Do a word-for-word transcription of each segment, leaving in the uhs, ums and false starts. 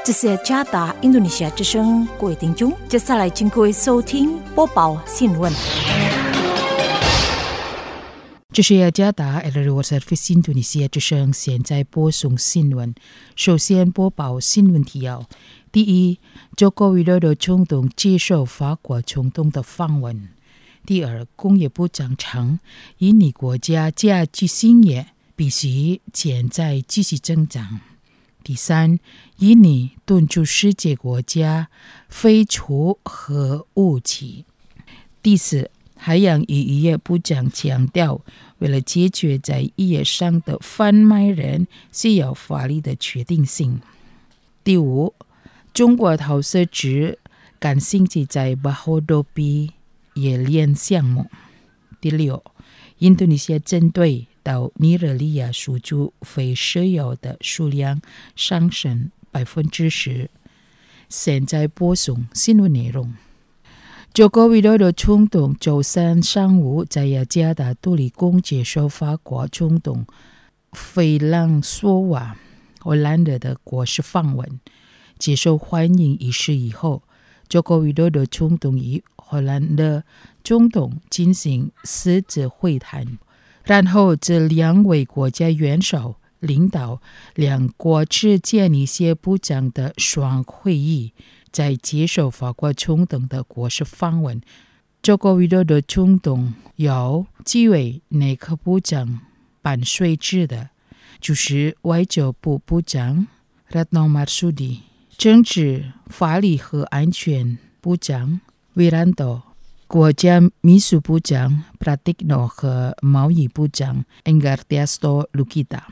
这是加达印度尼西亚之声，各位听众，接下来请各位收听播报新闻。 这是雅加达 L R O Service 印度尼西亚之声，现在播送新闻。首先播报新闻提要：第一，中国为了冲动接受法国总统的访问；第二，工业部长称，印尼国家家居兴业必须潜在继续增长；第三，印尼敦促世界国家废除核武器；第四，海洋与渔业部长强调，为了解决在渔业上的贩卖人需要法律的确定性。第五，中国投资者感兴趣在巴霍多比冶炼项目。第六，印度尼西亚针对到尼日利亚输出非石油的数量上升百分之十。现在播送新闻内容。中国为了的冲动，周三上午在雅加达杜里宫接受法国总统费朗索瓦荷兰德的国事访问。接受欢迎仪式以后，中国为了的冲动与荷兰的总统进行私自会谈，然后这两位国家元首领导两国之间一些部长的双会议，在接受法国总统的国事访问。中国为了的总统有几位内阁部长伴随之的，就是外交部部长 Retno Marsudi、政治、法律和安全部长 Wiranto、国家秘书部长 Pratikno 和贸易部长 Enggartiasto Lukita。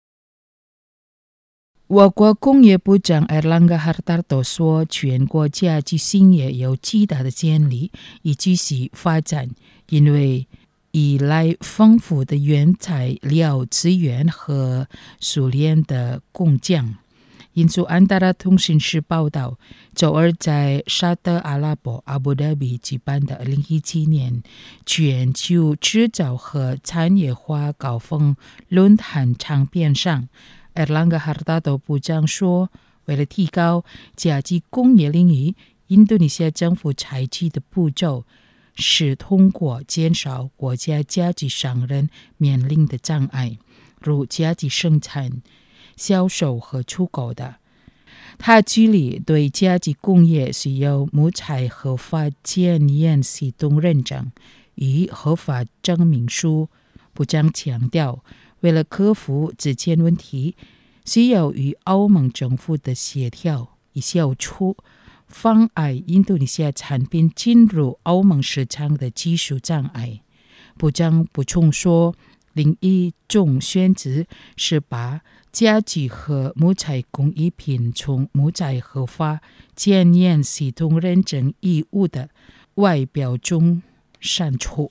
我国工业部长 Airlangga Hartarto 说，全国家居兴业有极大的潜力以继续发展，因为依赖丰富的原材料资源和熟练的工匠。印度安达拉通讯社报道，周二在沙特阿拉伯阿布达比举办的二零一七年全球制造和产业化高峰论坛场面上，Airlangga Hartarto 部长说，为了提高家居工业领域，印度尼西亚政府采取的步骤是通过减少国家家居商人面临的障碍，如家居生产、销售和出口的。他举例对家居工业需要木材合法检验系统认证与合法证明书。部长强调，为了克服这件问题，需要与欧盟政府的协调，以消除妨碍印度尼西亚产品进入欧盟市场的技术障碍。部长补充说，另一种选择是把家具和木材工艺品从木材合法检验系统认证义务的外表中删除。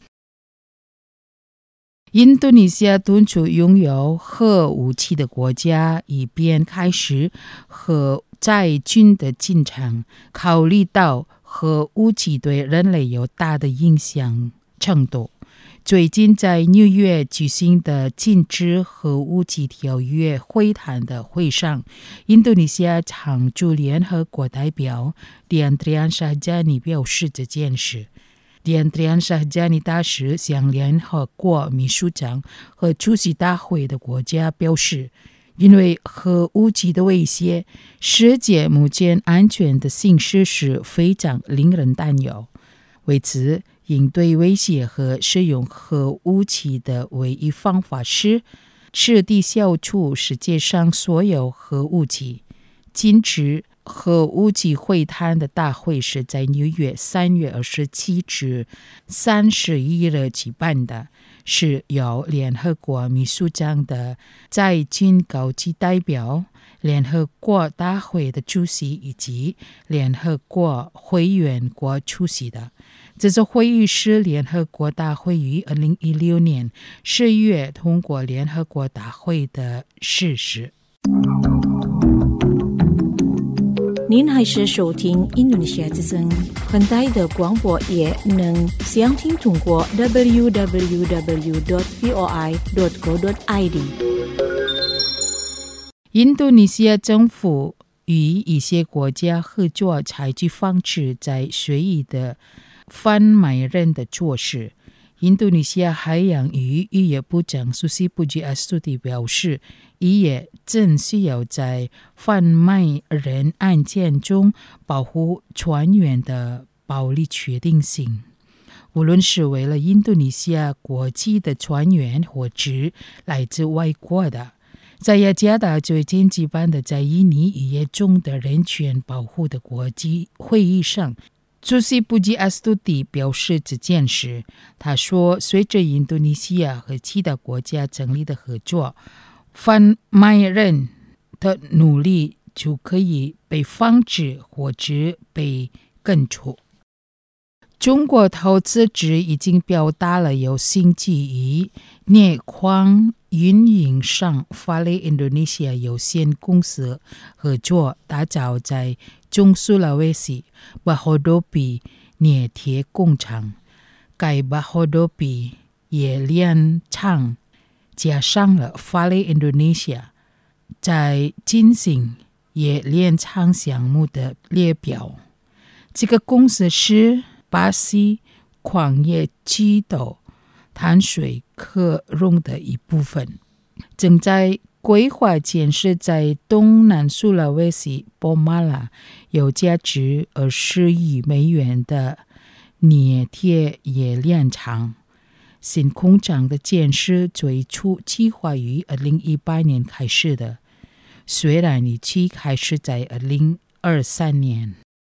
印度尼西亚敦促拥有核武器的国家以便开始核载军的进程，考虑到核武器对人类有大的影响程度。最近在纽约举行的禁止核武器条约会谈的会上，印度尼西亚常驻联合国代表Diantrian Shahjani表示这件事。Diantrian Shahjani 大使向联合国秘书长和出席大会的国家表示，因为核武器的威胁，世界目前安全的形势是非常令人担忧。为此，应对威胁和使用核武器的唯一方法是彻底消除世界上所有核武器。禁止核武器会谈的大会是在纽约三月二十七至三十一日举办的，是由联合国秘书长的在军高级代表、联合国大会的主席以及联合国会员国出席的。这次会议是联合国大会于二零一六年十月通过联合国大会的事实。 您还是收听印度尼西亚之声，很大的广播也能详听通过 double-u double-u double-u dot voi dot co dot i d。 印度尼西亚政府与一些国家合作，采取防止在水域的贩卖人的措施。印度尼西亚海洋与渔业部长苏西布吉阿斯蒂表示，渔业正需要在贩卖人案件中保护船员的暴力确定性。无论是为了印度尼西亚国籍的船员，或者来自外国的，在雅加达最近举办的在印尼渔业中的人权保护的国际会议上，苏西布吉阿斯杜蒂表示这件事。他说，随着印度尼西亚和其他国家成立的合作，贩卖人的努力就可以被防止或者被根除。中国投资者已经表达了有兴趣与镍矿运营商 Vale Indonesia 有限公司合作，打造在中苏拉威西巴霍多比镍铁工厂。该巴霍多比冶炼厂加上了 Vale Indonesia 在进行冶炼厂项目的列表。这个公司是巴西矿业基斗碳水可溶的一部分，正在规划建设在东南苏拉威西波马拉有价值二十亿美元的镍铁冶炼厂。新工厂的建设最初计划于二零一八年开始的，虽然日期开始在二零二三年。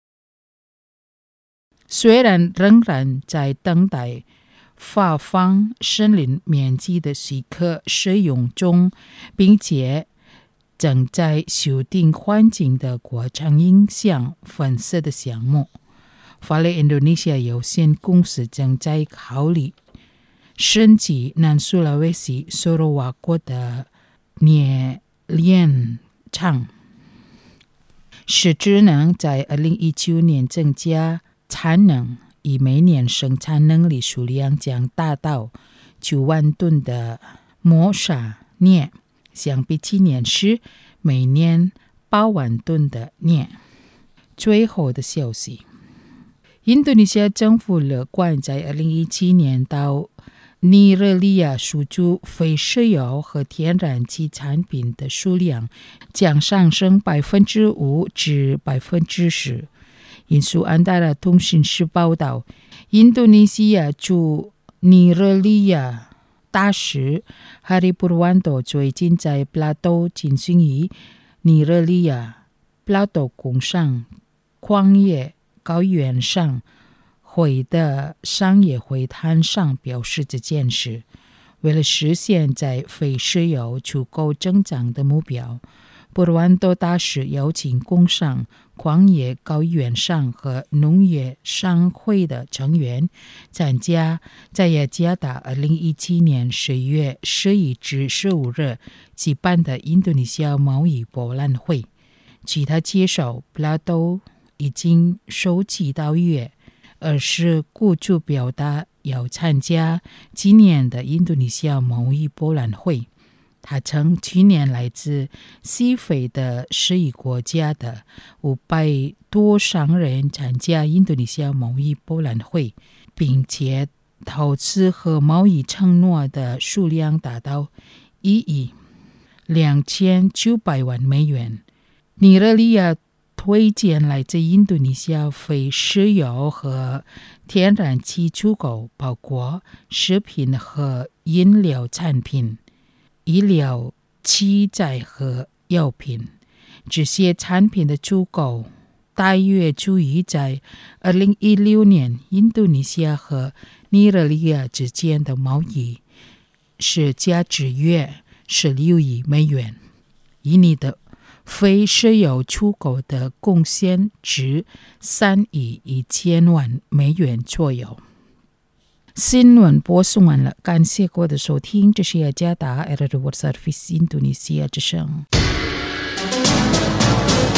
虽然仍然在等待发放森林面积的许可使用中，并且正在修订环境的过程影响分析的项目。Vale Indonesia 有限公司正在考虑升级南苏拉威西索罗瓦国的镍炼厂，使之能在二零一九年增加产能，以每年生产能力数量将达到九万吨的磨砂镍，相比去年时每年八万吨的镍。最后的消息，印度尼西亚政府乐观在二零一七年到尼日利亚输出非石油和天然气产品的数量将上升百分之五至百分之十。印苏安达拉通讯社报道，印度尼西亚驻尼日利亚大使哈里普万多最近在布拉多进行于尼日利亚布拉多工商矿业高原上会的商业会谈上表示这件事。为了实现在非石油出口增长的目标，布万多大使邀请工商矿业高原上和农业商会的成员参加在雅加达二零一七年十月十一至十五日举办的印度尼西亚贸易博览会。据他介绍，布拉多已经收集到约而是雇主表达要参加今年的印度尼西亚贸易博览会。他称，去年来自西非的十一国家的五百多商人参加印度尼西亚贸易博览会，并且投资和贸易承诺的数量达到一亿两千九百万美元。尼日利亚推荐来自印度尼西亚非石油和天然气出口，包括食品和饮料产品、医疗器材和药品。这些产品的出口大约处于在二零一六年印度尼西亚和尼日利亚之间的贸易是价值约十六亿美元。印尼的非石油出口的贡献值三亿一千万美元左右。新闻播送完了，感谢各位的收听，这是雅加达 R R World Service 印度尼西亚之声。